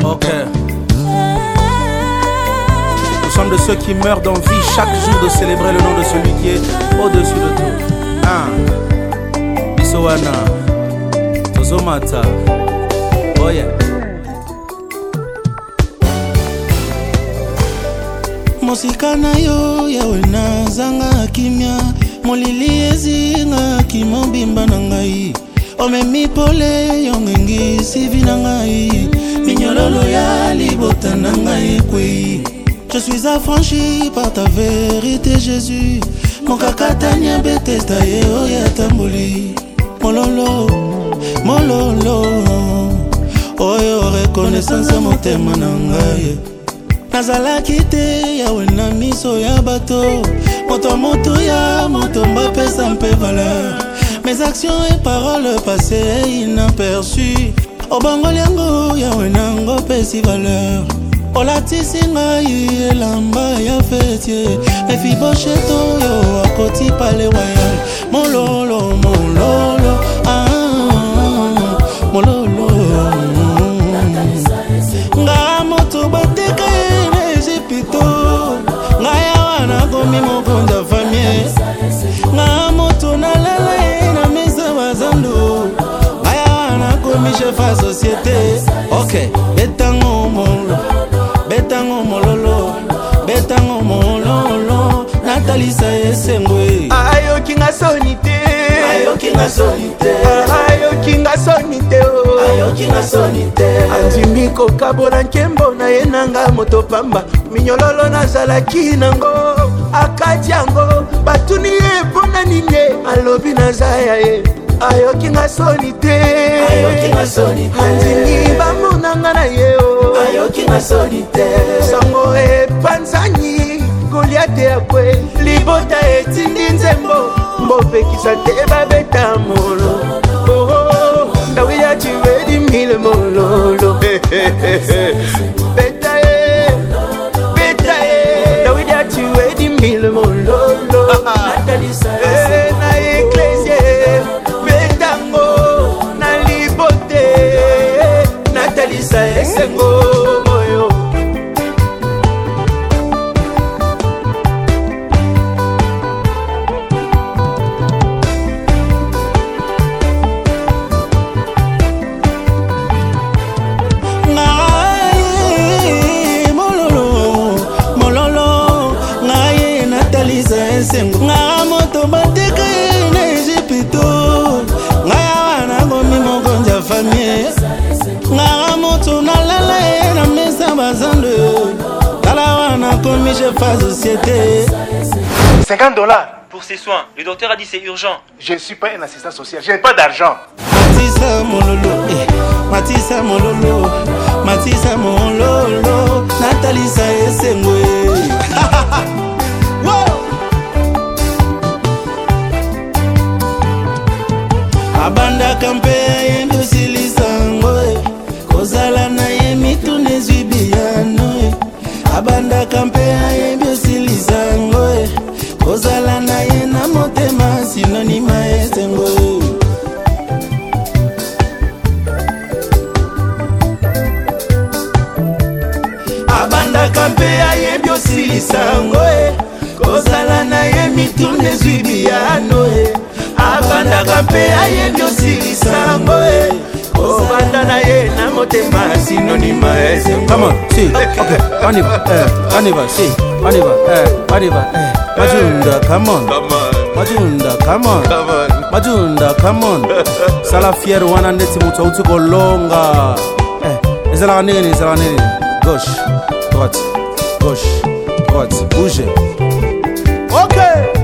Ok. Nous sommes de ceux qui meurent d'envie chaque jour de célébrer le nom de celui qui est au-dessus de tout. Bisowana Tozomata. Oh yeah. Mosika na yo yawe na zanga kimia molili ezinga kimobimba na ngai omemi pole yongengi sivi na ngai minyololo ya libota na ngai kwei. Je suis affranchi par ta vérité Jésus mon kakatanya betesta yeo ya tamboli mololo mololo oyo reconnaissance motema na ngai nazalaki te yawe na miso ya bato moto ya moto mbapesa mpe valeur mes actions et paroles passées inaperçues obangoli yango yawe nango pesi valeur olatisi ngai elamba ya fetie mefibosheto yo akoti pale royal mololo mololo mololo nga moto bateka Pito, ngaya wana komi mokonda famille. Nga moto na lele na mesa bazando. Ngaya wana komi chef à société. Ok, betango molo, betango mololo, betango mololo. Nathalie Saesengwe. Ayo kinga sonite, ayo kinga sonite, ayo kinga sonite, ayo kinga sonite. Anjimiko kabona nkembo na yenanga moto pamba. Minyololo na zalaki nango akatiango batuni epona nine alobi na zaya ye ayoki nga sonite anjini bamonanga na ye o ayoki nga sonite sango epanzanyi Goliath yakwe libota etindi nzembo mbopekisa te babeta molo Dawida chiwedi mile mololo mille mololo na eklesie betango na libote Nathalie Saesengo moyo nga moto bateka na Egypto nga wana komi mokonja famille nga moto na lala na mesa bazando kala wana komi chef à société. $50 pour ses soins. Le docteur a dit c'est urgent. Je ne suis pas un assistant social, je n'ai pas d'argent. Matissa mololo, Matissa mololo, Matissa mololo, Nathalie Saesengwe. Abanda kampe ye ndusilisango kozala na ye mitune zwibiano abanda kampe ye ndusilisango kozala na ye na motema sinonima esengo abanda kampe ye ndusilisango kozala na ye mitune zwibiano abanda kampe aye ndosilisango obanda na ye na motema sinonima esengo. Come on, see, okay, on y va, see, on y va, Majunda, come on, Majunda, come on, Majunda, come on. Sala fier wana neti mutu autu kolonga. Ezala nini, gauche, droite, bougez. Okay.